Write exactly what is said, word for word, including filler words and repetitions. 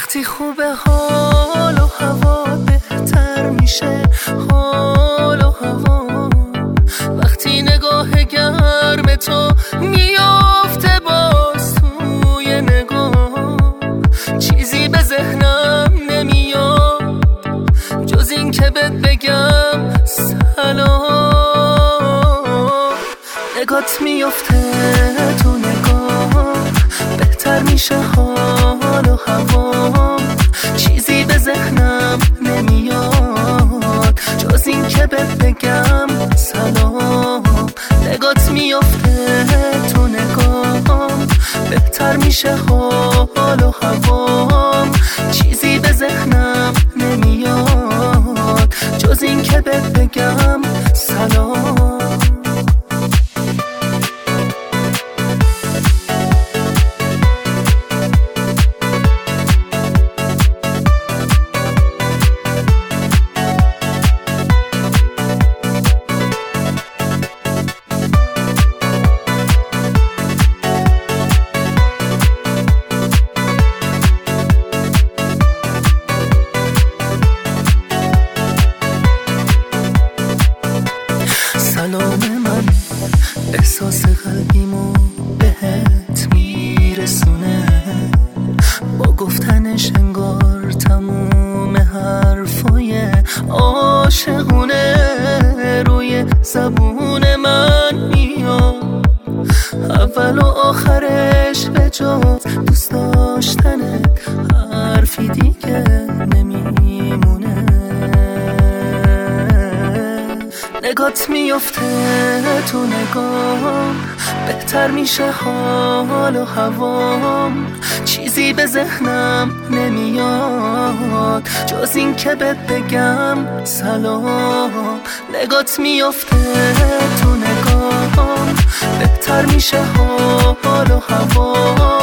وقتی خوبه حال و هوا بهتر میشه، حال و هوا وقتی نگاه گرم تو میافته باز توی نگاه، چیزی به ذهنم نمیاد جز این که بهت بگم سلام. نگات میافته تو نگاه بهتر میشه حال و هوا، چیزی به ذهنم نمیاد جز این که بهت بگم سلام. نگات میافته تو نگاه بهتر میشه حال و هوا، چیزی به ذهنم نمیاد جز این که بهت بگم سلام. سلام من احساس قلبیمو بهت میرسونه، با گفتنش انگار تموم حرفای عاشقونه روی زبون من میاد، اول و آخرش به جز دوست داشتنت حرفی دیگه نمیمونه. نگات میفته تو نگاه بهتر میشه حال و هوام، چیزی به ذهنم نمیاد جز این که بهت بگم سلام. نگات میفته تو نگاه بهتر میشه حال و هوام،